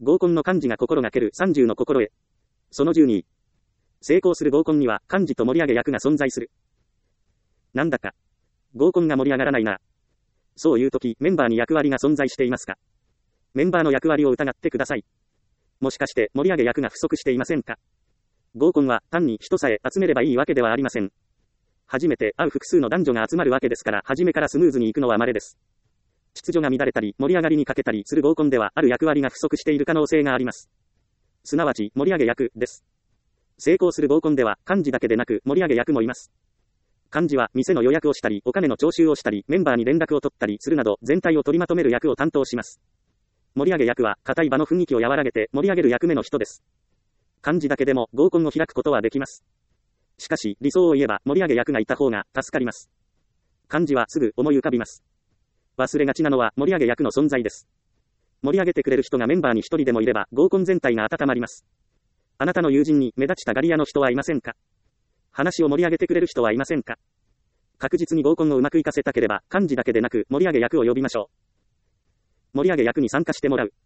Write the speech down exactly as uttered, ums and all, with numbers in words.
合コンの幹事が心がけるさんじゅうの心得。そのじゅうに。成功する合コンには幹事と盛り上げ役が存在する。なんだか、合コンが盛り上がらないな。そういう時、メンバーに役割が存在していますか？メンバーの役割を疑ってください。もしかして盛り上げ役が不足していませんか？合コンは単に人さえ集めればいいわけではありません。初めて会う複数の男女が集まるわけですから、初めからスムーズにいくのは稀です。秩序が乱れたり、盛り上がりに欠けたりする合コンでは、ある役割が不足している可能性があります。すなわち、盛り上げ役です。成功する合コンでは、幹事だけでなく、盛り上げ役もいます。幹事は、店の予約をしたり、お金の徴収をしたり、メンバーに連絡を取ったりするなど、全体を取りまとめる役を担当します。盛り上げ役は、固い場の雰囲気を和らげて、盛り上げる役目の人です。幹事だけでも、合コンを開くことはできます。しかし、理想を言えば、盛り上げ役がいた方が、助かります。幹事はすぐ思い浮かびます。忘れがちなのは盛り上げ役の存在です。盛り上げてくれる人がメンバーに一人でもいれば合コン全体が温まります。あなたの友人に目立ちたがり屋の人はいませんか？話を盛り上げてくれる人はいませんか？確実に合コンをうまくいかせたければ幹事だけでなく盛り上げ役を呼びましょう。盛り上げ役に参加してもらう。